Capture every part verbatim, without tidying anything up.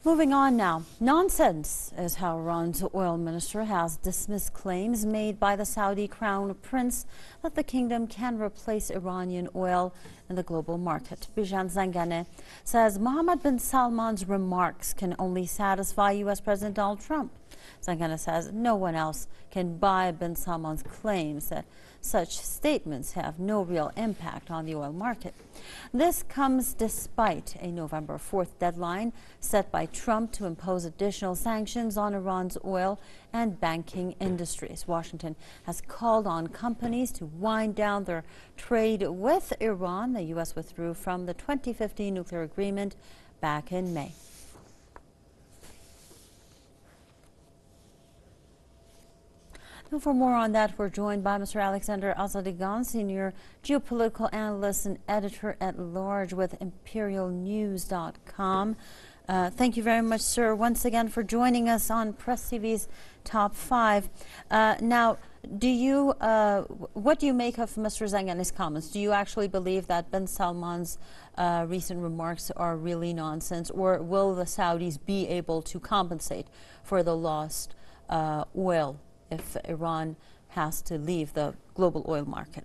Moving on now. Nonsense is how Iran's oil minister has dismissed claims made by the Saudi crown prince that the kingdom can replace Iranian oil in the global market. Bijan Zanganeh says Mohammed bin Salman's remarks can only satisfy U S President Donald Trump. Zanganeh says no one else can buy bin Salman's claims that such statements have no real impact on the oil market. This comes despite a November fourth deadline set by Trump to impose additional sanctions on Iran's oil and banking industries. Washington has called on companies to wind down their trade with Iran. The U S withdrew from the twenty fifteen nuclear agreement back in May. And for more on that, we're joined by Mister Alexander Azadigan, senior geopolitical analyst and editor-at-large with Imperial News dot com. Uh, thank you very much, sir, once again for joining us on Press T V's Top Five. Uh, now, do you, uh, what do you make of Mister Zanganeh's comments? Do you actually believe that bin Salman's uh, recent remarks are really nonsense, or will the Saudis be able to compensate for the lost uh, oil if Iran has to leave the global oil market?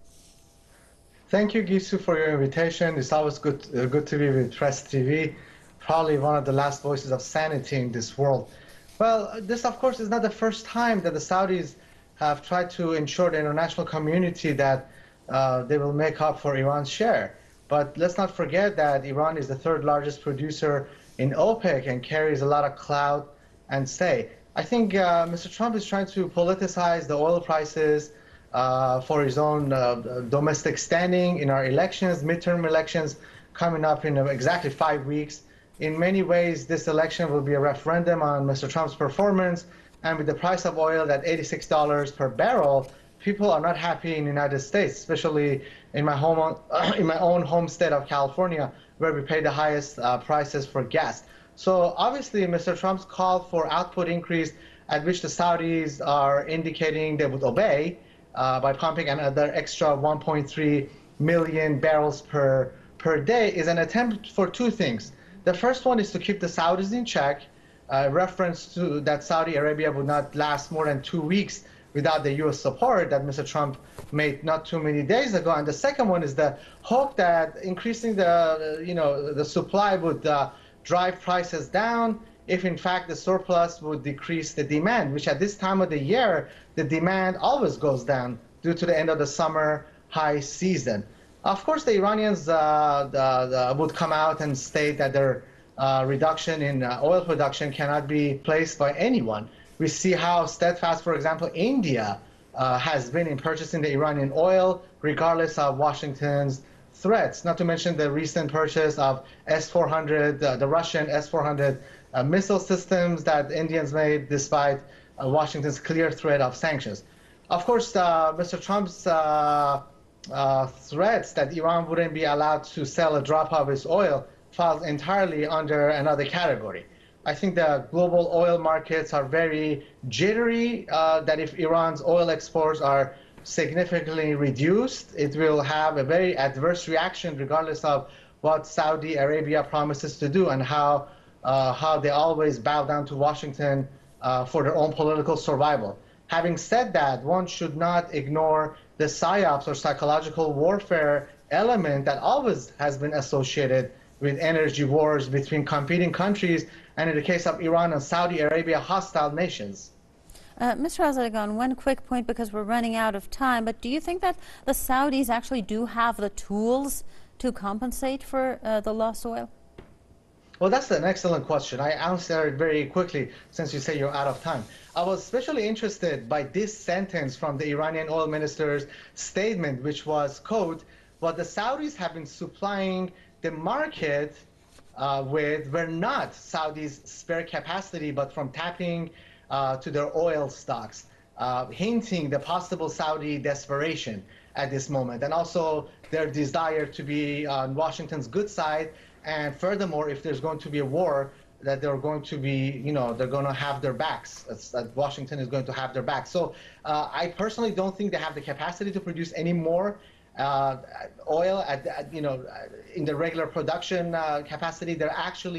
Thank you, Gisu, for your invitation. It's always good, uh, good to be with Press T V, probably one of the last voices of sanity in this world. Well, this, of course, is not the first time that the Saudis have tried to ensure the international community that uh, they will make up for Iran's share. But let's not forget that Iran is the third largest producer in OPEC and carries a lot of clout and say. I think uh, Mister Trump is trying to politicize the oil prices uh, for his own uh, domestic standing in our elections, midterm elections coming up in exactly five weeks. In many ways, this election will be a referendum on Mister Trump's performance, and with the price of oil at eighty-six dollars per barrel, people are not happy in the United States, especially in my home, in my own home state of California, where we pay the highest uh, prices for gas. So obviously, Mister Trump's call for output increase, at which the Saudis are indicating they would obey uh, by pumping another extra one point three million barrels per, per day, is an attempt for two things. The first one is to keep the Saudis in check, uh, reference to that Saudi Arabia would not last more than two weeks without the U S support that Mister Trump made not too many days ago. And the second one is the hope that increasing the, you know, the supply would uh, drive prices down, if in fact the surplus would decrease the demand, which at this time of the year, the demand always goes down due to the end of the summer high season. Of course, the Iranians uh, the, the, would come out and state that their uh, reduction in uh, oil production cannot be placed by anyone. We see how steadfast, for example, India uh, has been in purchasing the Iranian oil, regardless of Washington's threats, not to mention the recent purchase of S four hundred, uh, the Russian S four hundred uh, missile systems that Indians made despite uh, Washington's clear threat of sanctions. Of course, uh, Mister Trump's uh, uh, threats that Iran wouldn't be allowed to sell a drop of its oil falls entirely under another category. I think the global oil markets are very jittery, uh, that if Iran's oil exports are significantly reduced, it will have a very adverse reaction regardless of what Saudi Arabia promises to do and how uh, how they always bow down to Washington uh, for their own political survival. Having said that, one should not ignore the psyops or psychological warfare element that always has been associated with energy wars between competing countries, and in the case of Iran and Saudi Arabia, hostile nations. Uh, Mister Azadigan, one quick point because we're running out of time, but do you think that the Saudis actually do have the tools to compensate for uh, the lost oil? Well, that's an excellent question. I answered it very quickly since you say you're out of time. I was especially interested by this sentence from the Iranian oil minister's statement, which was, quote, what the Saudis have been supplying the market uh, with were not Saudi's spare capacity, but from tapping Uh, to their oil stocks, uh, hinting the possible Saudi desperation at this moment, and also their desire to be on Washington's good side. And furthermore, if there's going to be a war, that they're going to be, you know, they're going to have their backs, that Washington is going to have their backs. So uh, I personally don't think they have the capacity to produce any more uh, oil at, at, you know, in the regular production uh, capacity. They're actually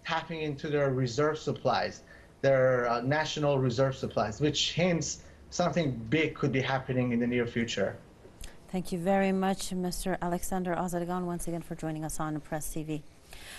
tapping into their reserve supplies, their uh, national reserve supplies, which hints something big could be happening in the near future. Thank you very much, Mister Alexander Azargan, once again for joining us on Press T V.